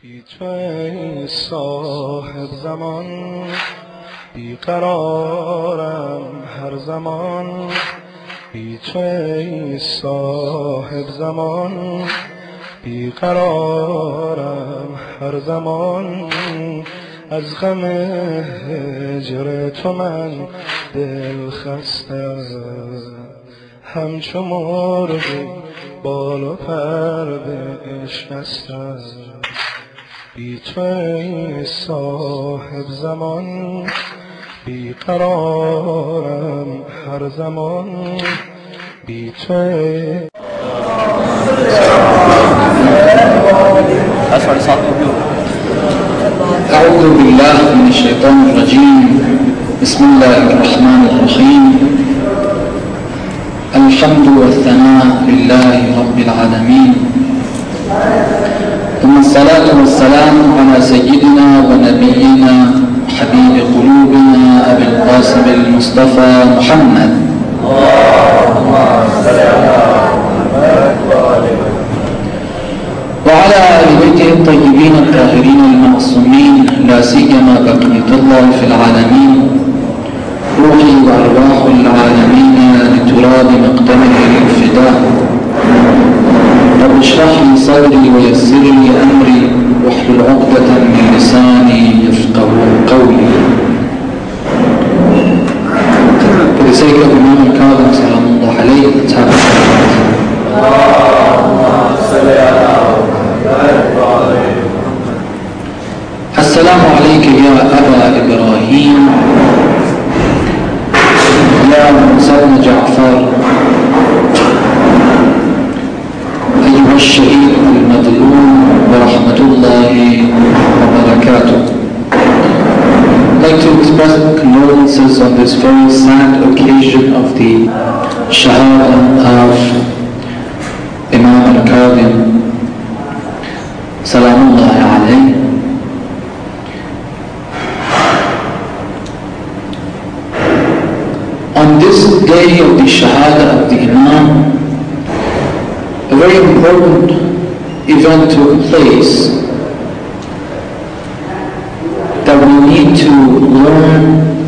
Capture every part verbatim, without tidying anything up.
بی تو ای صاحب زمان بیقرارم هر زمان، بی تو ای صاحب زمان بیقرارم هر زمان. از غم هجر تو من دل خستم، همچو مرغی بال و پر بشکستم. بی تو ای صاحب زمان بیقرارم هر زمان، بی تو ای أعوذ بالله من الشيطان الرجيم. بسم الله الرحمن الرحيم. الحمد والثناء لله رب العالمين، ثم الصلاة والسلام على سيدنا ونبينا حبيب قلوبنا أبي القاسم المصطفى محمد وعلى آل بيته الطيبين الطاهرين المعصومين، لا سيما بقية الله في العالمين. روحي وأرواح العالمين لتراب مقدمه الفداء. رب اشرح لي صدري ويسر لي أمري واحلل عقدة من لساني يفقهوا قولي. For the sake of Imam al-Kadhim salamullah alayhi, let's have a السلام عليك يا أبا إبراهيم، يا موسى بن جعفر، أيها الشهيد المظلوم، ورحمة الله وبركاته. I'd like to express condolences on this very sad occasion of the Shahada of Imam al-Kadhim Salamullah alayhi. On this day of the Shahada of the Imam, a very important event took place that we need to learn,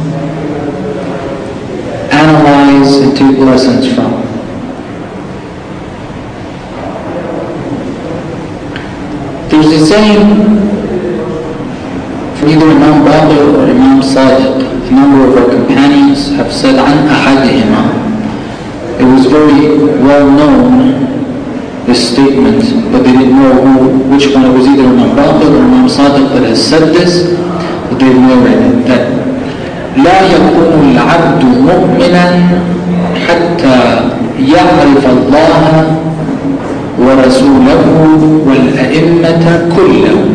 analyze, and take lessons from. There's a saying from either Imam Baqir or Imam Sadiq. A number of our companions have said عن أحدهما. It was very well known, this statement, but they didn't know who, which one. It was either Imam Baqir or Imam Sadiq that has said this, but they narrated that لا يكون العبد مؤمنا حتى يعرف الله ورسوله والأئمة كلهم.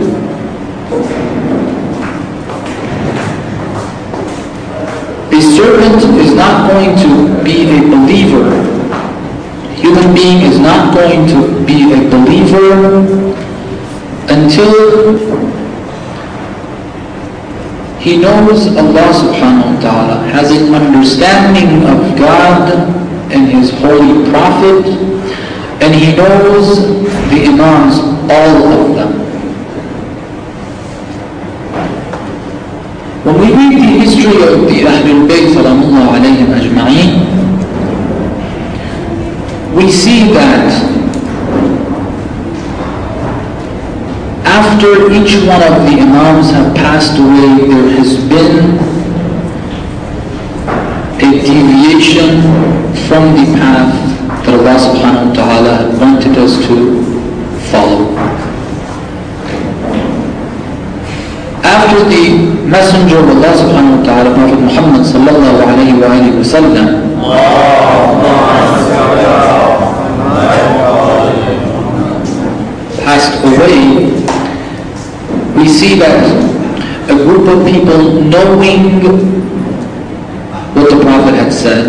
A servant is not going to be a believer. A human being is not going to be a believer until he knows Allah subhanahu wa ta'ala, has an understanding of God and His holy Prophet, and he knows the Imams, all of them. When we read the history of the Ahlul Bayt salamullah alayhim ajma'een, we see that after each one of the Imams have passed away, there has been a deviation from the path that Allah subhanahu wa ta'ala wanted us to follow. After the Messenger of Allah subhanahu wa ta'ala, Prophet Muhammad sallallahu alayhi wa alayhi wa sallam, passed away, we see that a group of people, knowing what the Prophet had said,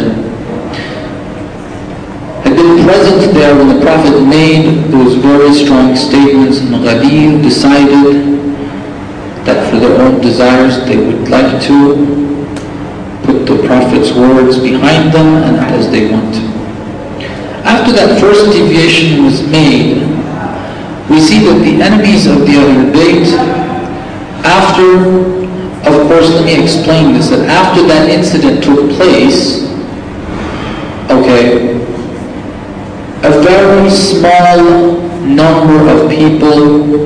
had been present there when the Prophet made those very strong statements, and Ghadir decided that for their own desires they would like to put the Prophet's words behind them and act as they want to. After that first deviation was made, we see that the enemies of the Ahlul Bayt, after, of course, let me explain this, that after that incident took place, okay, a very small number of people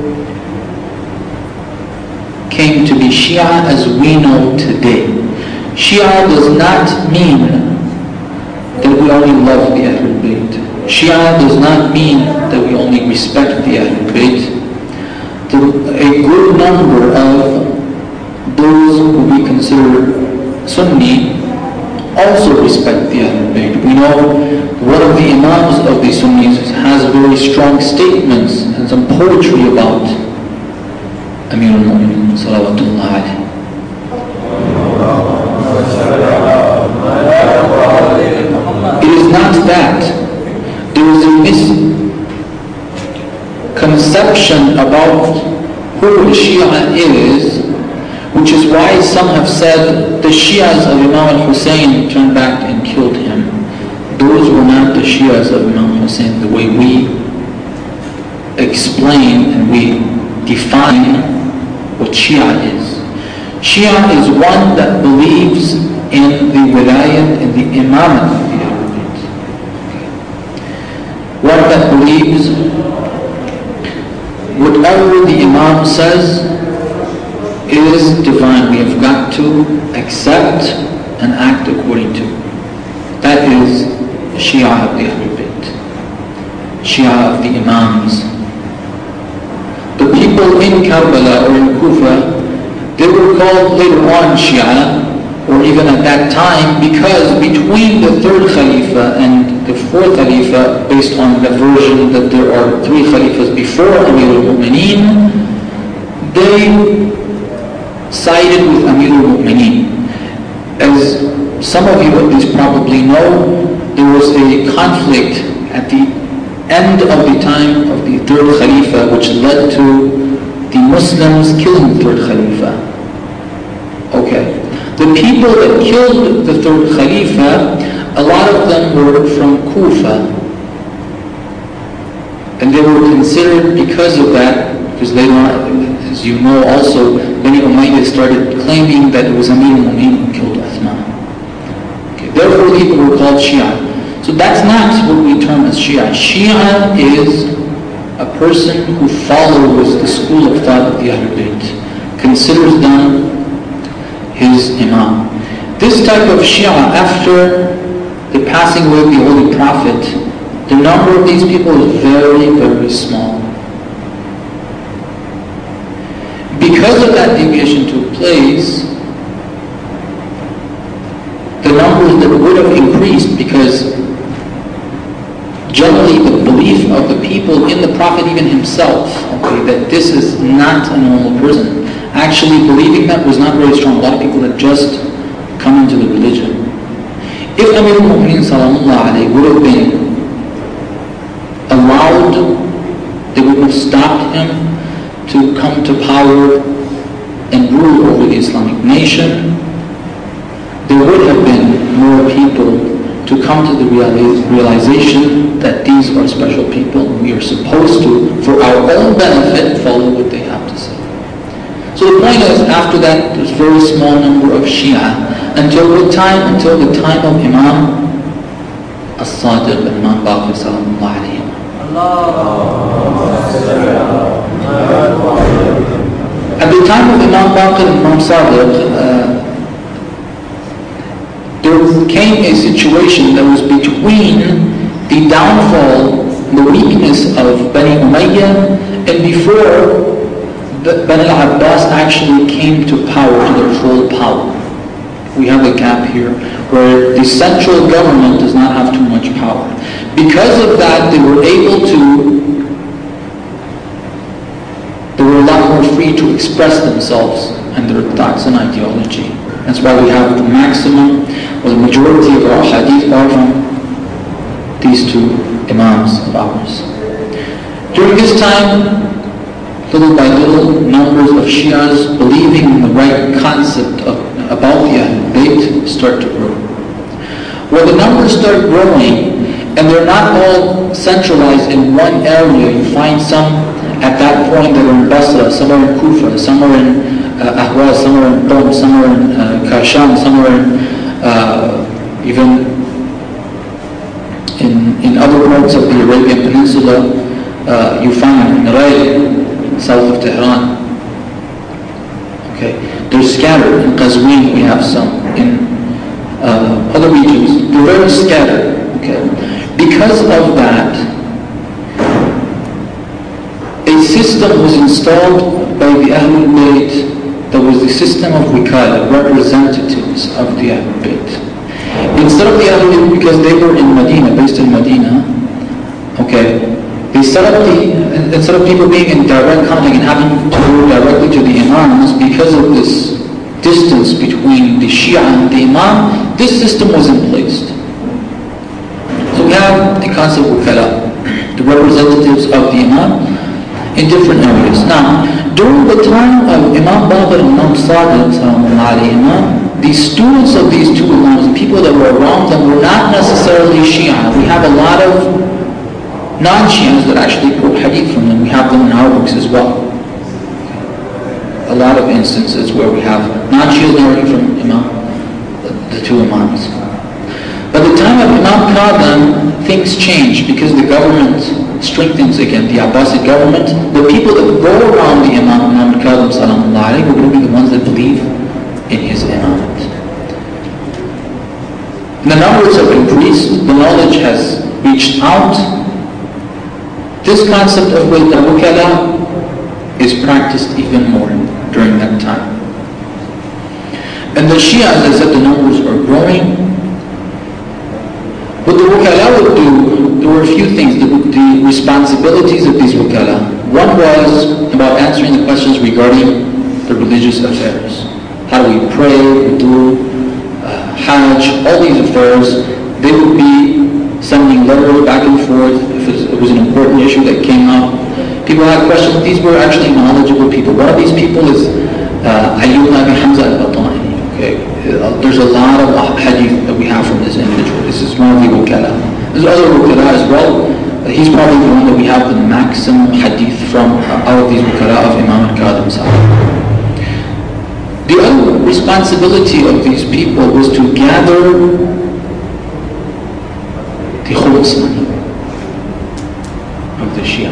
came to be Shia as we know today. Shia does not mean that we only love the Ahlul Bayt. Shia does not mean that we only respect the Ahlul Bayt. A good number of those who we consider Sunni also respect the Ahlul Bayt. We know one of the Imams of the Sunnis has very strong statements and some poetry about Amir al-Mu'minin salawatullah alayhi. It is not that. There is a misconception about who Shia is, which is why some have said the Shias of Imam al-Hussein turned back and killed him. Those were not the Shias of Imam al-Hussein the way we explain and we define what Shia is. Shia is one that believes in the wilayat and the imamat of the Ahlul Bayt. One that believes whatever the Imam says is divine. We have got to accept and act according to. That is Shia of the Ahlul Bayt. Shia of the Imams. The people in Karbala or in Kufa, they were called later on Shia, or even at that time, because between the third Khalifa and the fourth Khalifa, based on the version that there are three Khalifas before Amir al-Mu'mineen, they sided with Amir al-Mu'mineen. As some of you at least probably know, there was a conflict at the end of the time of the third Khalifa, which led to the Muslims killing the third Khalifa. Okay. The people that killed the third Khalifa, a lot of them were from Kufa. And they were considered, because of that, because later on, as you know also, Bani Umayyah started claiming that it was Amir al-Mu'minin who killed Uthman. Okay. Therefore, people were called Shia. So that's not what we term as Shia. Shia is a person who follows the school of thought of the Ahlul Bayt, considers them his Imam. This type of Shia, after the passing away of the Holy Prophet, the number of these people is very, very small. Because of that deviation took place, the numbers that would have increased, because generally the belief of the people in the Prophet even himself, okay, that this is not a normal person, actually believing that was not very strong. A lot of people had just come into the religion. If Amir al-Mu'mineen sallallahu alayhi would have been allowed, they would have stopped him to come to power and rule over the Islamic nation, there would have been more people to come to the realization that these are special people and we are supposed to, for our own benefit, follow what they have to say. So the point is, after that, there's a very small number of Shia. Until what time? Until the time of Imam As-Sadiq, Imam Baqir sallallahu alayhi wa. At the time of Imam Baqir and Imam Sadiq, uh, there came a situation that was between the downfall, the weakness of Bani Umayyah, and before the Bani al-Abbas actually came to power, to their full power. We have a gap here where the central government does not have too much power. Because of that, they were able to, they were a lot more free to express themselves and their thoughts and ideology. That's why we have the maximum, or the majority of our hadith are from these two imams of ours. During this time, little by little, numbers of Shias believing in the right concept of, about the Ahlul Bayt start to grow. When the numbers start growing, and they're not all centralized in one area, you find some at that point that are in Basra, some are in Kufa, some are in uh, Ahwaz, some are in Qom, some are in uh, Kashan, some are in uh, even in, in other parts of the Arabian Peninsula. Uh, you find in Rayl, south of Tehran. Okay, they're scattered. In Qazwin we have some. In uh, other regions, they're very scattered. Okay, because of that, a system was installed by the Ahlul Bayt that was the system of Wikala, representatives of the Ahlul Bayt. Instead of the Ahlul Bayt, because they were in Medina, based in Medina, okay, they set up the, instead of people being in direct contact and having to go directly to the Imams, because of this distance between the Shia and the Imam, this system was in place. So we have the concept of Wukala, the representatives of the Imam in different areas. Now, during the time of Imam Baqir and Imam Sadiq, the students of these two Imams, the people that were around them, were not necessarily Shia. We have a lot of non-Shias that actually quote hadith from them. We have them in our books as well. A lot of instances where we have non-Shias narrating from Imam, the, the two Imams. By the time of Imam Kadhim, things change because the government strengthens again, the Abbasid government. The people that go around the Imam, Imam Kadhim sallallahu alayhi, are going to be the ones that believe in his imamate. The numbers have increased, the knowledge has reached out. This concept of Wukala is practiced even more during that time. And the Shia, as I said, the numbers are growing. What the Wukala would do, there were a few things, the, the responsibilities of these Wukala. One was about answering the questions regarding the religious affairs. How do we pray, wudu, uh, Hajj, all these affairs. They would be sending letters back and forth if it was an important issue that came up. People had questions. These were actually knowledgeable people. One of these people is uh, Ayyub ibn Hamza al-Batani. Okay, uh, there's a lot of hadith that we have from this individual. This is one of the Wukala. There's other Wukala as well. Uh, he's probably the one that we have the maximum hadith from uh, out of these Wukala of Imam al-Kadhim himself. The other responsibility of these people was to gather the khums money of the Shia.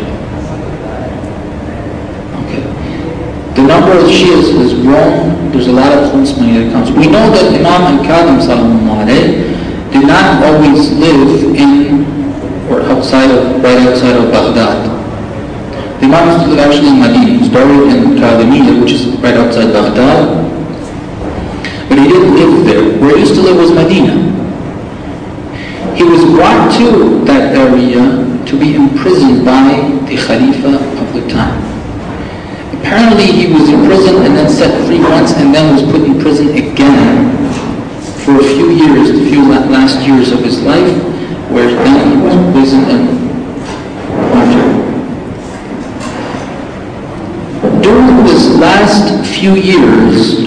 Okay. The number of Shias has grown. There's a lot of khums money that comes. We know that Imam al-Kadhim sallallahu alayhi did not always live in or outside of, right outside of Baghdad. The Imam used to live actually in Medina. He was buried in Kadhimiyya, which is right outside Baghdad. But he didn't live there. Where he used to live was Medina. He was brought to that area to be imprisoned by the Khalifa of the time. Apparently he was imprisoned and then set free once and then was put in prison again for a few years, the few last years of his life, where then he was imprisoned and martyred. During this last few years,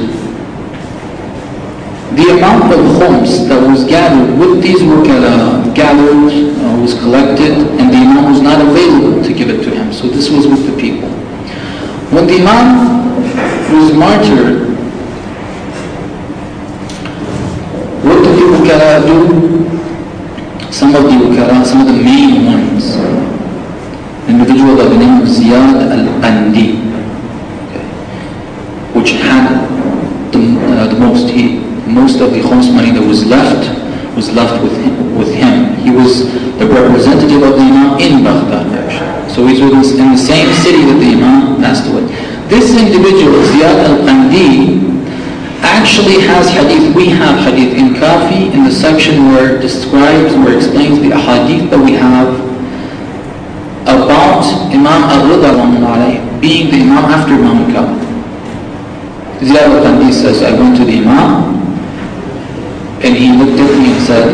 the amount of khums that was gathered with these wukala gathered, uh, was collected, and the Imam was not available to give it to him. So this was with the people. When the Imam was martyred, what did the wukala do? Some of the wukala, some of the main ones, an individual by the name of Ziyad al-Andi, okay, which had the, uh, the most he most of the khums money that was left was left with him, with him. He was the representative of the Imam in Baghdad actually. So he was in the same city that the Imam passed away. This individual, Ziyad al-Qandi, actually has hadith. We have hadith in Kafi in the section where it describes, where it explains the hadith that we have about Imam al-Rida being the Imam after Imam al-Kafi. Ziyad al-Qandi says, I went to the Imam, and he looked at me and said,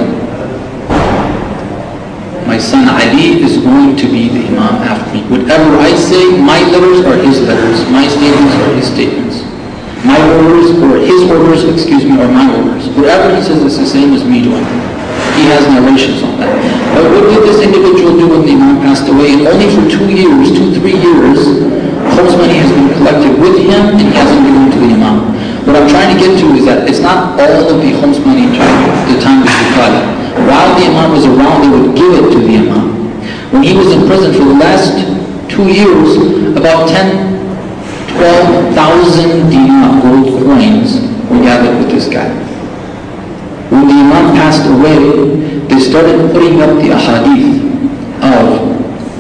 my son Ali is going to be the Imam after me. Whatever I say, my letters are his letters, my statements are his statements. My orders, or his orders, excuse me, are my orders. Whatever he says is the same as me doing. He has narrations on that. But what did this individual do when the Imam passed away? And only for two years, two, three years, khums money has been collected with him and he hasn't given it to the Imam. What I'm trying to get to is that it's not all of the khums money during the time of Bukhari. While the Imam was around, they would give it to the Imam. When he was in prison for the last two years, about ten, twelve thousand dinar gold coins were gathered with this guy. When the Imam passed away, they started putting up the ahadith of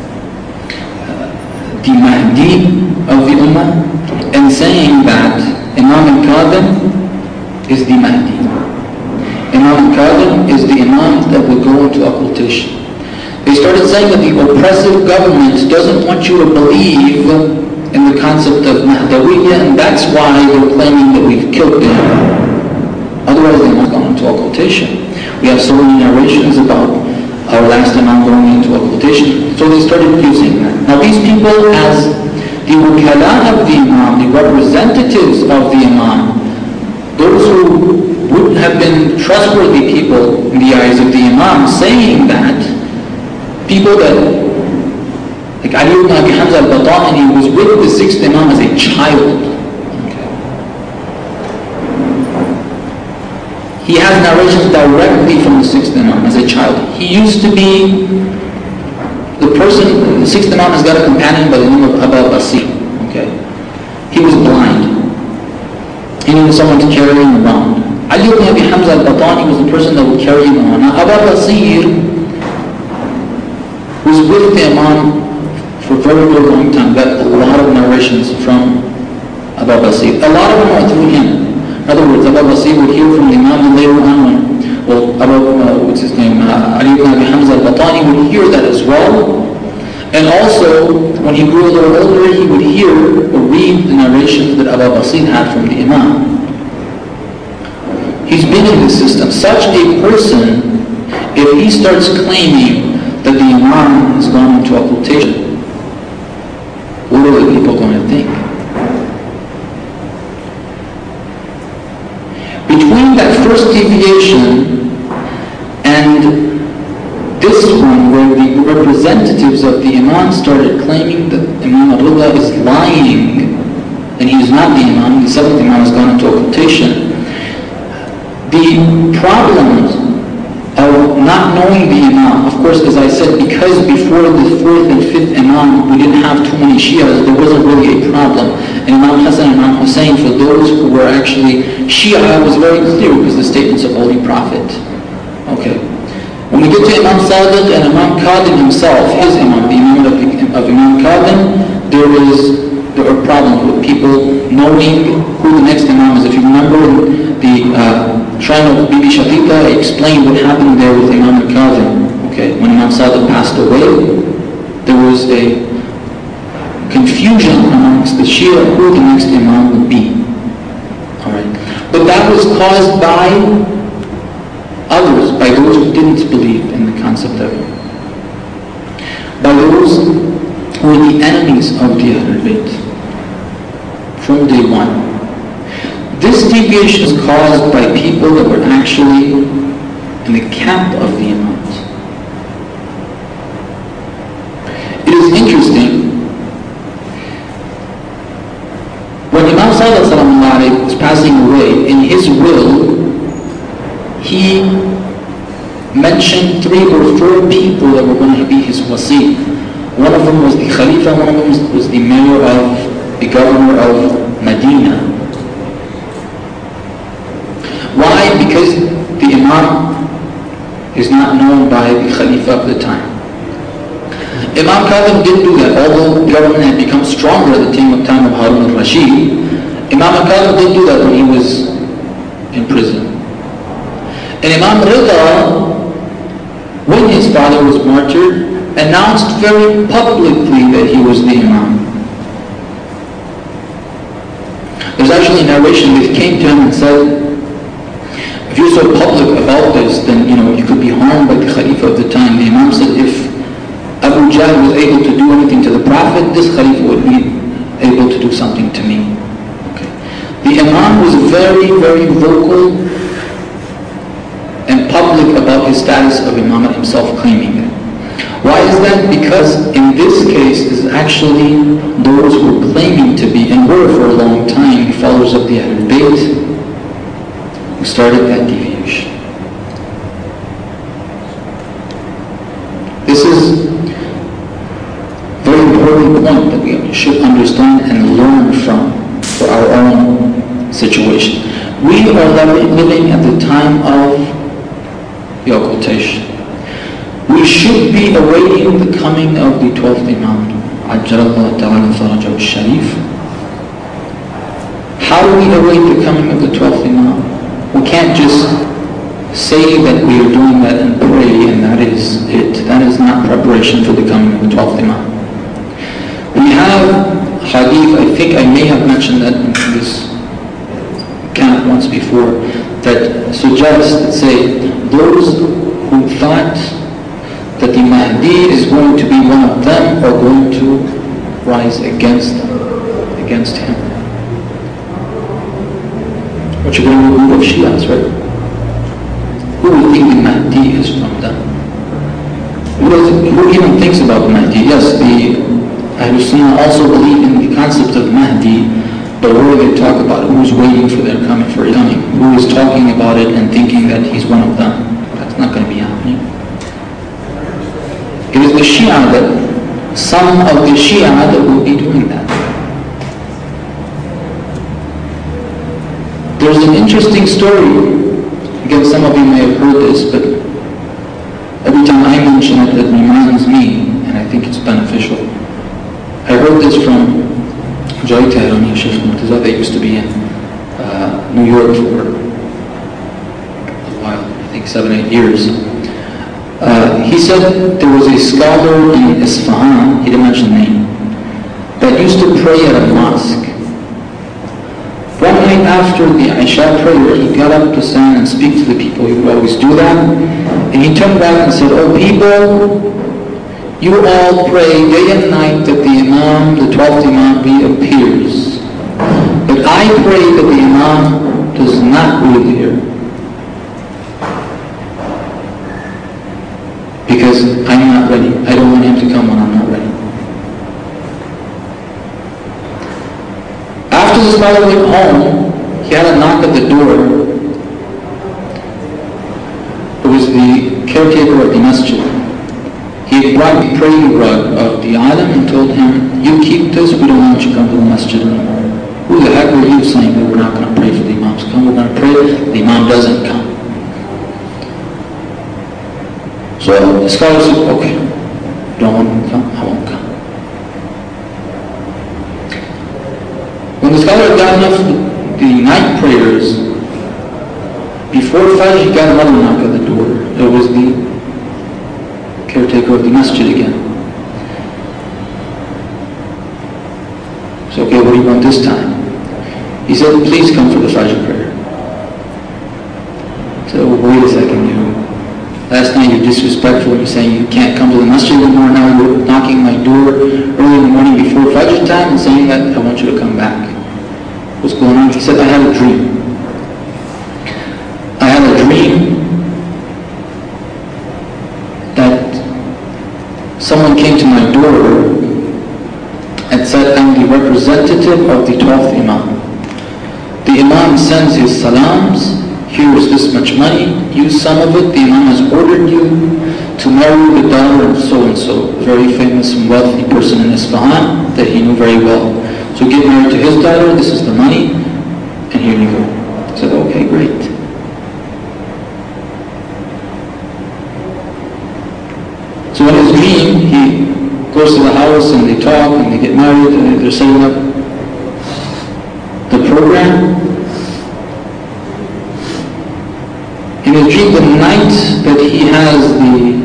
the Mahdi of the Ummah and saying that Imam al-Kadhim is the Mahdi. Imam al-Kadhim is the Imam that will go into occultation. They started saying that the oppressive government doesn't want you to believe in the concept of Mahdawiyyah, and that's why they're claiming that we've killed them. Otherwise they must have gone into occultation. We have so many narrations about our last Imam going into occultation. So they started using that. Now these people, as the wukala of the Imam, the representatives of the Imam, those who would have been trustworthy people in the eyes of the Imam, saying that, people that, like Ali ibn Abi Hamza al-Batani was with the sixth Imam as a child. He has narrations directly from the sixth Imam as a child. He used to be the person, the sixth Imam has got a companion by the name of Abu Basir. Okay, he was blind. He needed someone to carry him around. Ali ibn Abi Hamza al-Batani was the person that would carry him around. Now Abu Basir was with the Imam for a very, very long time. Got a lot of narrations from Abu Basir. A lot of them are through him. In other words, Abu Basir would hear from the Imam, and later on, well, Abu, uh, what's his name, uh, Ali ibn Abi Hamza al-Batani would hear that as well. And also, when he grew a little older, he would hear or read the narrations that Abu Basir had from the Imam. He's been in this system. Such a person, if he starts claiming that the Imam has gone into occultation, what are the people going to think? Between that first deviation and this one, where the representatives of the Imam started claiming that Imam Abdullah is lying and he is not the Imam, the seventh Imam has gone into occultation, the problems of not knowing the Imam, of course, as I said, because before the fourth and fifth Imam we didn't have too many Shias, there wasn't really a problem. And Imam Hassan and Imam Hussein, for those who were actually Shia, was very clear because the statements of Holy Prophet. Okay. When we get to Imam Sadiq and Imam Kadhim himself, his Imam, the Imam of, of Imam Kadhim, there is there are problems with people knowing who the next Imam is. If you remember the uh, shrine of Bibi Shatita, I explained what happened there with Imam al-Kadhim. Okay, when Imam Sadiq passed away, there was a confusion amongst the Shia who the next Imam would be. Alright. But that was caused by others, by those who didn't believe in the concept of it. By those who were the enemies of the Ahlul Bayt from day one. This deviation is caused by people that were actually in the camp of the Imams. It is interesting. When Imam Sadiq was passing away, in his will, he mentioned three or four people that were going to be his wasi. One of them was the Khalifa, one of them was, was the mayor of, the governor of Medina. Why? Because the Imam is not known by the Khalifa of the time. Imam Kadhim didn't do that, although the government had become stronger at the time of, time of Harun al-Rashid. Imam Kadhim didn't do that when he was in prison. And Imam Rida, when his father was martyred, announced very publicly that he was the Imam. There's actually a narration that came to him and said, if you're so public about this, then you know you could be harmed by the Khalifa of the time. The Imam said, if Abu Jahl was able to do anything to the Prophet, this Khalifa would be able to do something to me. Okay. The Imam was very, very vocal and public about his status of Imamah himself claiming that. Why is that? Because in this case is actually those who are claiming to be and were for a long time followers of the Ahlul Bayt who started that deviation. This is a very important point that we should understand and learn from for our own situation. We are living at the time of the occultation. We should be awaiting the coming of the twelfth Imam, Ajjalallahu Ta'ala Farajahu Sharif. How do we await the coming of the twelfth Imam? We can't just say that we are doing that and pray and that is it. That is not preparation for the coming of the twelfth Imam. We have hadith, I think I may have mentioned that in this camp once before, that suggests, that say, those who thought that the Mahdi is going to be one of them are going to rise against them, against him. What you're going to do with Shias, right? Who would think the Mahdi is from them? Who, does, who even thinks about the Mahdi? Yes, the Ahlul Sunnah also believe in the concept of Mahdi, but where do they talk about who's waiting for their coming, for his coming? Who is talking about it and thinking that he's one of them? That's not going to be happening. It is the Shia that, some of the Shia that will be doing that. There's an interesting story. Again, some of you may have heard this, but every time I mention it, it reminds me, and I think it's beneficial. I heard this from Jai Tehrani, Shaykh Murtaza. They used to be in uh, New York for a while, I think seven, eight years. Uh, he said there was a scholar in Isfahan, he didn't mention the name, that used to pray at a mosque. One night after the Isha prayer, he got up to stand and speak to the people. He would always do that. And he turned back and said, "Oh people, you all pray day and night that the Imam, the twelfth Imam, reappears. But I pray that the Imam does not reappear. Because I'm not ready. I don't want him to come when I'm not ready." After the scholar went home, he had a knock at the door. It was the caretaker of the masjid. He had brought the praying rug of the alim and told him, "You keep this, we don't want you to come to the masjid anymore." Who the heck were you saying that we're not going to pray for the imams? Come, we're going to pray, the imam doesn't come. So the scholar said, "Okay, don't want him to come, I won't come." When the scholar had gotten off the, the night prayers, before Fajr he got another knock at the door. It was the caretaker of the masjid again. So, okay, what do you want this time? He said, "Please come for the Fajr prayer." So, wait a second, you. Last night you're disrespectful, you're saying you can't come to the masjid anymore, now you're knocking my door early in the morning before Fajr time and saying that I want you to come back. What's going on? He said, "I had a dream. I had a dream that someone came to my door and said, I'm the representative of the twelfth Imam. The Imam sends his salams, here's this much money, use some of it, the Imam has ordered you to marry the daughter of so-and-so, a very famous and wealthy person in Isfahan that he knew very well. So get married to his daughter, this is the money, and here you go." I said, "Okay, great." So in his dream, he goes to the house and they talk and they get married and they're setting up the program. In his dream, the night that he has the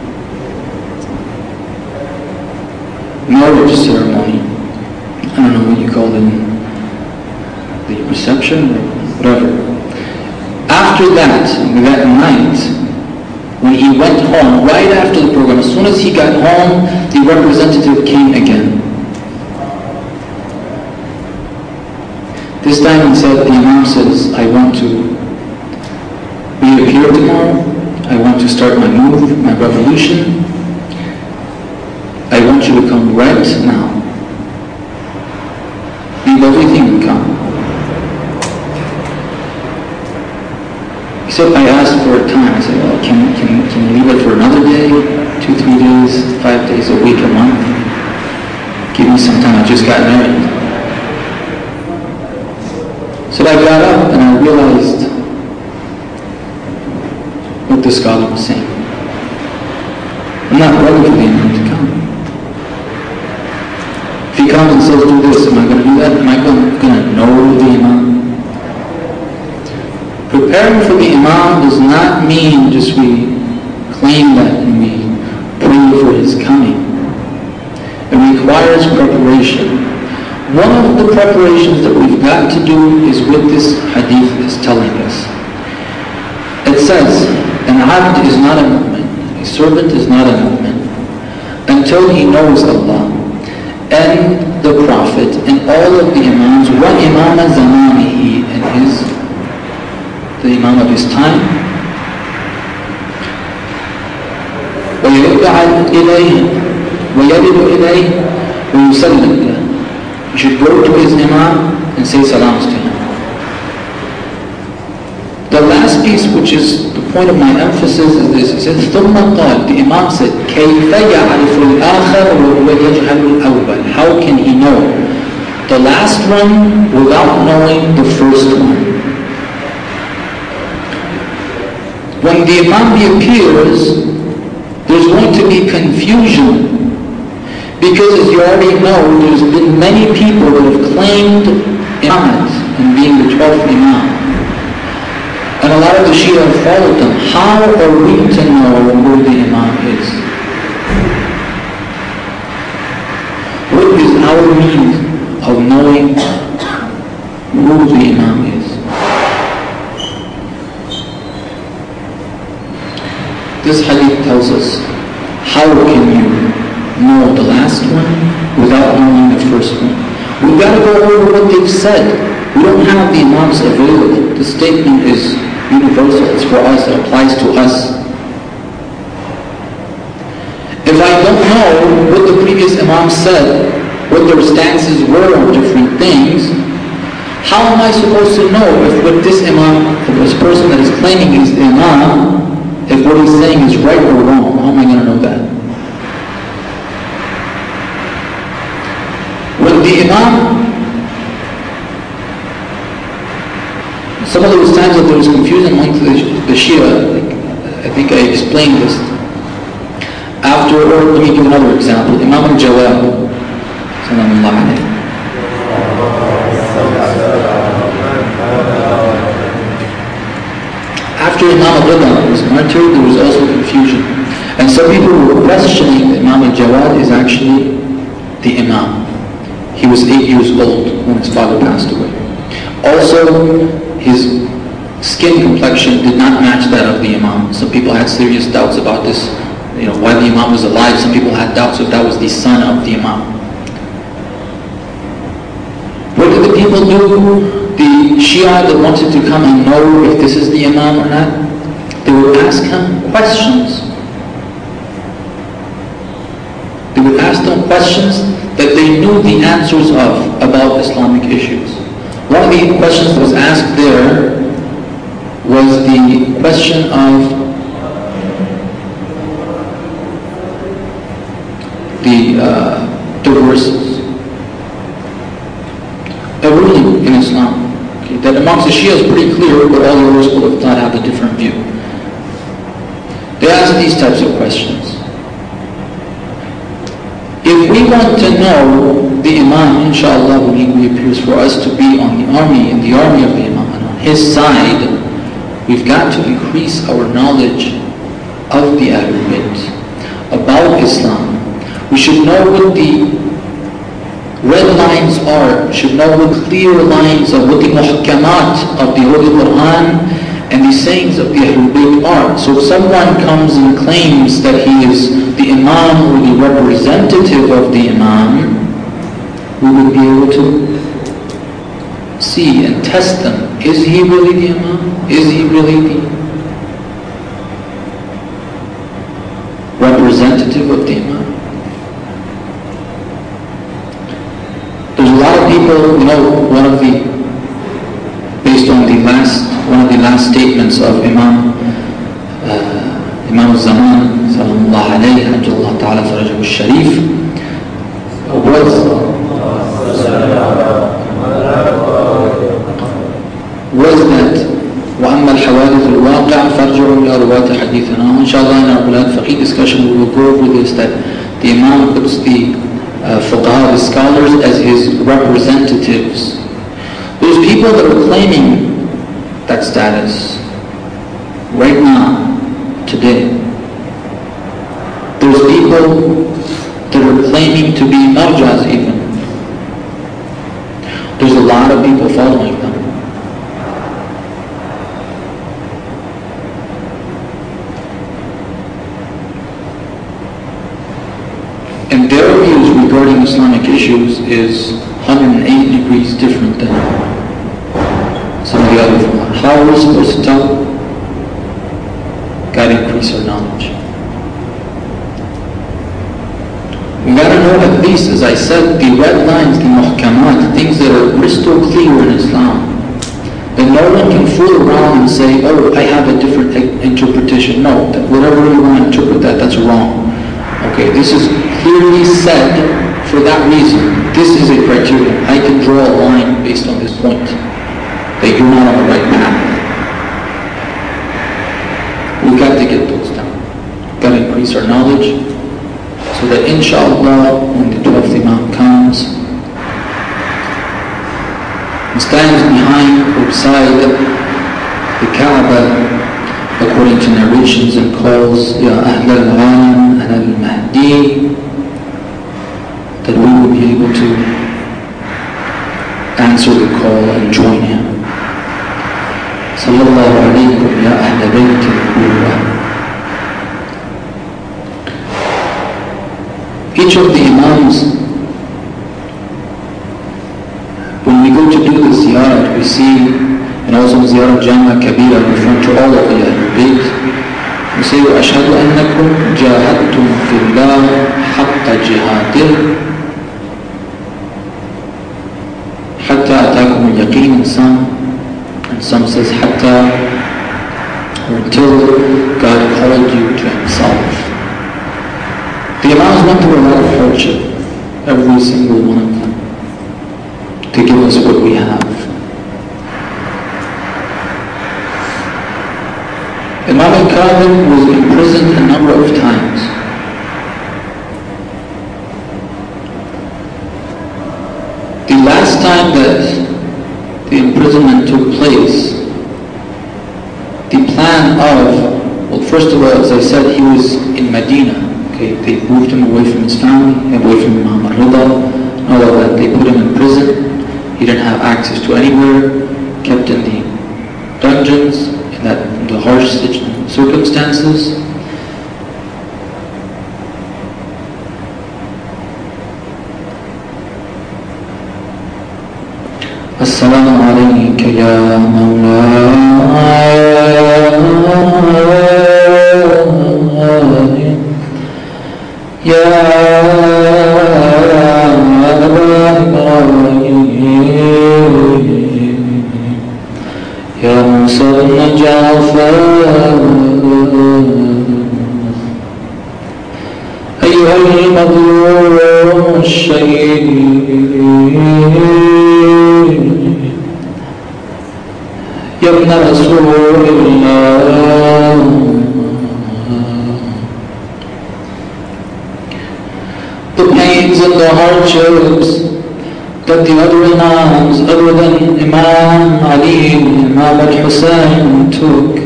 marriage ceremony, I don't know what you call it, the reception or whatever. After that, that night, when he went home, right after the program, as soon as he got home, the representative came again. This time he said, the Imam says, "I want to reappear tomorrow." going to start my move, my revolution. I want you to come right now. Leave everything and come. He said, I asked for a time. I said, well, can, can, can you leave it for another day? Two, three days, five days, a week, a month? Give me some time. I just got married. So I got up and I realized what the scholar was saying. I'm not ready for the Imam to come. If he comes and says, do this, am I going to do that? Am I going to know the Imam? Preparing for the Imam does not mean just we claim that and we pray for his coming. It requires preparation. One of the preparations that we've got to do is what this hadith is telling us. It says, an abd is not a mu'min, a servant is not a mu'min, until he knows Allah and the Prophet and all of the Imams, wa imama zamanihi, and his, the Imam of his time, وَيَرْجَعَ إِلَيْهِ وَيَرِدُ إِلَيْهِ وَيُسَلِّمْ لَهُ. You should go to his Imam and say salams to him. The last piece, which is the point of my emphasis, is this. He said, ثُمَّ قَالْ, the Imam said, كَيْفَ يَعْرِفُ الْآخَرُ وَهُوَ يَجْهَلُ الْأَوَّلِ. How can he know the last one without knowing the first one? When the Imam reappears, there's going to be confusion. Because as you already know, there's been many people that have claimed Imamate and being the twelfth Imam. And a lot of the Shia have followed them. How are we to know who the Imam is? What is our means of knowing who the Imam is? This hadith tells us, how can you know the last one without knowing the first one? We've got to go over what they've said. We don't have the Imams available. The statement is universal. It's for us. It applies to us. If I don't know what the previous Imam said, what their stances were on different things, how am I supposed to know if what this Imam, if this person that is claiming is the Imam, if what he's saying is right or wrong? How am I going to know that? When the Imam, some of those times that there was confusion amongst the, the Shia, like, I think I explained this. After, or let me give another example, Imam al-Jawad, Salamullah alayhi. After Imam al-Rida was martyred, there was also confusion. And some people were questioning that Imam al-Jawad is actually the Imam. He was eight years old when his father passed away. Also, his skin complexion did not match that of the Imam. Some people had serious doubts about this, you know, why the Imam was alive. Some people had doubts if that was the son of the Imam. What did the people do? The Shia that wanted to come and know if this is the Imam or not, they would ask him questions. They would ask them questions that they knew the answers of about Islamic issues. One of the questions that was asked there was the question of the uh, divorces. A ruling in Islam. Okay, that amongst the Shia is pretty clear, but all the other schools of thought have a different view. They ask these types of questions. If we want to know the Imam, inshallah, when he reappears, for us to be on the army, in the army of the Imam, and on his side, we've got to increase our knowledge of the Ahlul Bayt, about Islam. We should know what the red lines are, should know what clear lines of what the muhkamat of the Holy Quran and the sayings of the Ahlul Bayt are. So if someone comes and claims that he is the Imam or the representative of the Imam, we would be able to see and test them. Is he really the Imam? Is he really the perspective of the Imam. There's a lot of people, you know, one of the, based on the last, one of the last statements of Imam, uh, Imam al-Zaman, sallallahu alayhi, Ajjallahu ta'ala farajahu al-Sharif, was, was that وَأَمَّا الْحَوَادِثُ الْوَاقِعَ فَارْجِعُوا إِلَى رُوَاةِ حَدِيثِنَا. Inshallah, in our Ulad Faqih discussion, we will go over this, that the Imam puts the uh, fuqaha, the scholars, as his representatives. There's people that are claiming that status right now, today. There's people that are claiming to be marjas even. There's a lot of people following them. And their views regarding Islamic issues is one hundred eighty degrees different than some of the other ones. How are we supposed to tell? Gotta increase our knowledge. We gotta know at least, as I said, the red lines, the muhkamat, things that are crystal clear in Islam. That no one can fool around and say, oh, I have a different interpretation. No, that whatever you want to interpret that, that's wrong. Okay, this is clearly said for that reason. This is a criterion. I can draw a line based on this point, that you're not on the right path. We've got to get those down. We've got to increase our knowledge, so that inshallah, when the twelfth Imam comes and stands behind or beside the Kaaba, according to narrations, and calls, Ya Ahl al-Ghanam and al-Mahdi, that we will be able to answer the call and join him. Sallallahu alaykum ya Ahl Bayt al-Qur'an. Each of the Imams, when we go to do the ziyarat, we see, and also Ziyarah Jama Kabira, referring to all of the Ahlul Bayt, we say, وَأَشْهَدُ أَنَّكُمْ جَاهَدْتُمْ فِي اللَّهِ حَقَّ جِهَادِهِ حَتَّى أَتَاكُمُ الْيَقِينِ. And some, and some says, حَتَّى, or until God called you to Himself. The Imams went through a lot of hardship, every single one of them, to give us what we have. Imam al-Kadhim was imprisoned a number of times. The last time that the imprisonment took place, the plan of, well, first of all, as I said, he was in Medina. Okay, they moved him away from his family, away from Imam al-Rida, and all of that. They put him in prison. He didn't have access to anywhere, kept in the dungeons, in that in the harsh circumstances. As-salamu alayka ya mawlaya ya يا موسى بن جعفر أيها المظلوم الشهيد يا ابن رسول الله. The pains and the hardships that the other Imams, other than Imam Ali and Imam al-Hussein took,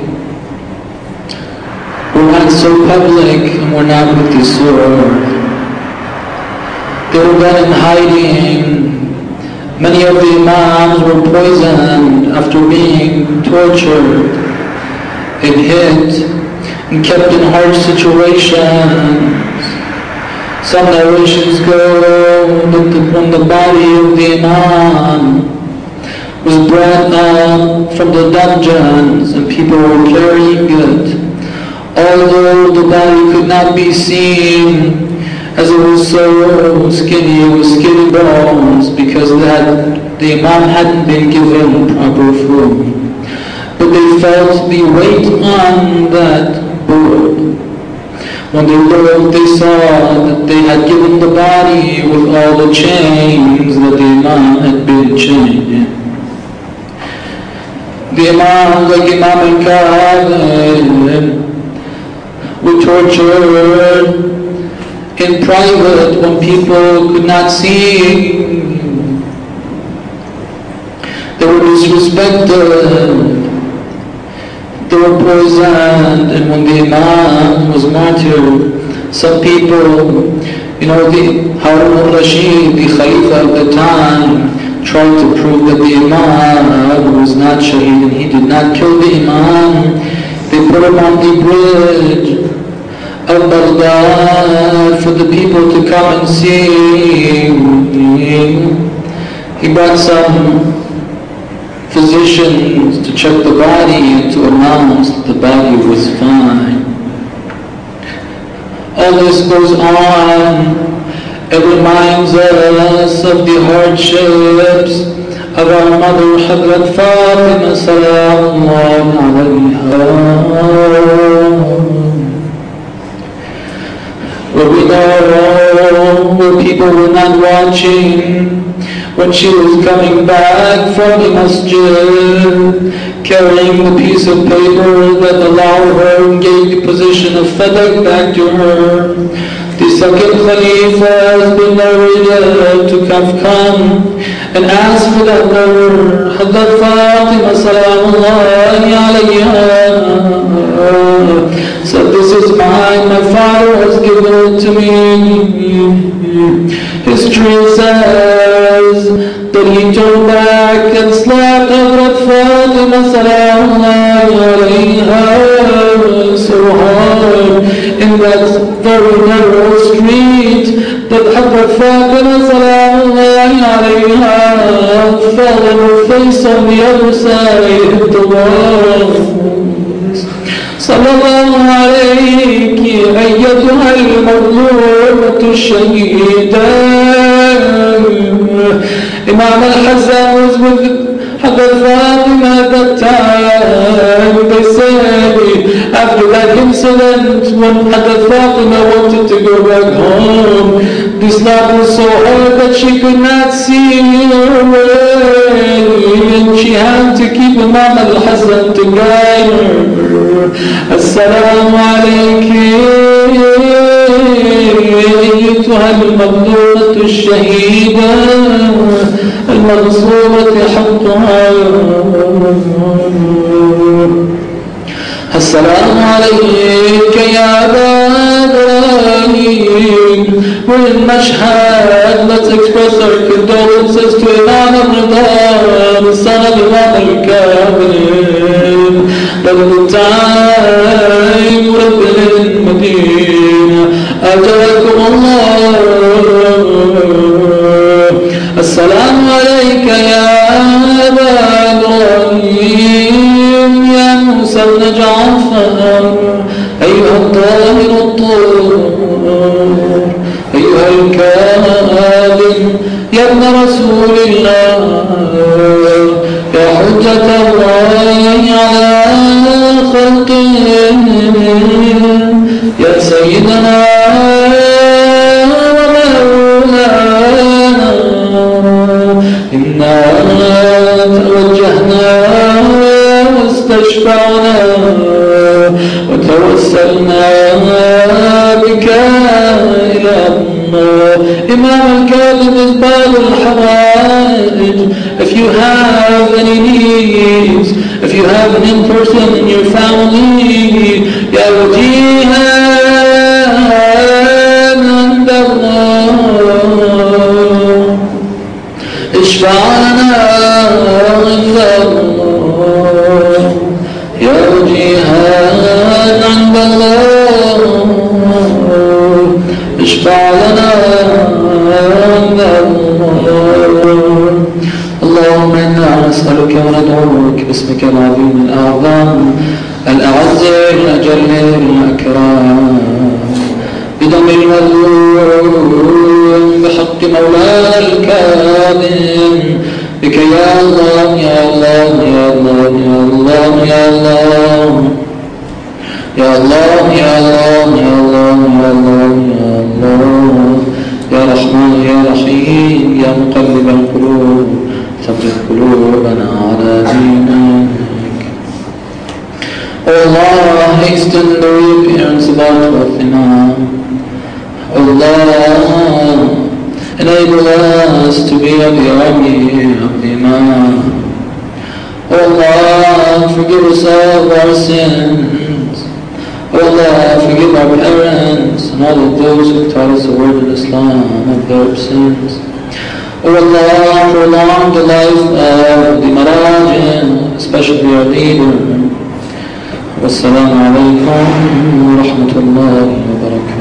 were not so public and were not with the sword. They were done in hiding. Many of the Imams were poisoned after being tortured and hit and kept in harsh situations. Some narrations go that the, when the body of the Imam was brought up from the dungeons and people were carrying it Although the body could not be seen, as it was so skinny, it was skinny bones, because that the Imam hadn't been given proper food. But they felt the weight on that board. When they looked, they saw that they had given the body with all the chains that the Imam had been chained. The Imam, like Imam al-Kadhib, were tortured in private when people could not see. They were disrespected. They were poisoned, and when the Imam was martyred, some people, you know, the Harun al-Rashid, the Khalifa at the time, tried to prove that the Imam was not Shaheed and he did not kill the Imam. They put him on the bridge of Baghdad for the people to come and see. He brought some physicians to check the body and to announce that the body was fine. All this goes on. It reminds us of the hardships of our mother Hazrat Fatima Salaamullah alayha, where we know where people were not watching. When she was coming back from the masjid, carrying the piece of paper that allowed her and gave the position of FedEx back to her, the second Khalifa has been narrated to have come and asked for that letter. Hazrat Fatima Salamullahi alayha said, "This is mine, my father has given it to me." History says that he turned back and slapped Hazrat Fatima Salamullahi alayha so hard in that very narrow street that Hazrat Fatima Salamullahi alayha fell on her face on the other side of the walls. Sallallahu alayki ayyatuha al-mazlumatu ash-shahida. Imam al-Hasan was with Hazrat Fatima at that time. They say after that incident, when Hazrat Fatima wanted to go back home, the slap was so hard that she could not see her way, and she had to keep Imam al-Hasan to guide her. Assalamu alaykum أيتها المظلومة الشهيدة المنصورة حقها. السلام عليك يا أبا إبراهيم. We're in Mashhad. Let's express our condolences to Imam al-Rida, the son of Imam al-Kadhib, that at the time would have been in Medina. أجاكم الله. السلام عليك يا أبا إبراهيم يا موسى بن جعفر أيها الطاهر الطهور أيها الكاظم يا ابن رسول الله يا حجة الله على خلقه يا سيدنا ومولانا إنا توجهنا واستشفعنا وتوسلنا بك إلى الله. Imam al-Kadhib is Bab al-Hawa'ij. If you have any needs, if you have an in person in your family, يا وجيها عند الله اشفع لنا عند الله يا وجيها عند الله اشفع لنا عند الله. اللهم إنا نسألك وندعوك باسمك العظيم الأعظم الأعز الأجل الأكرم بدم المظلوم بحق مولانا الكاظم بك يا الله يا الله يا الله يا الله يا الله يا الله يا الله يا الله يا الله يا الله يا رحمن يا رحيم يا مقلب القلوب ثبت قلوبنا على دينك. O Allah, hasten the reappearance of our twelfth Imam. O Allah, enable us to be of the army of the Imam. O Allah, forgive us all of our sins. O Allah, forgive our parents and all of those who taught us the word of Islam of their sins. O Allah, prolong the life of the Marajin, especially our leader. Wassalamu alaikum wa rahmatullahi wa barakatuh.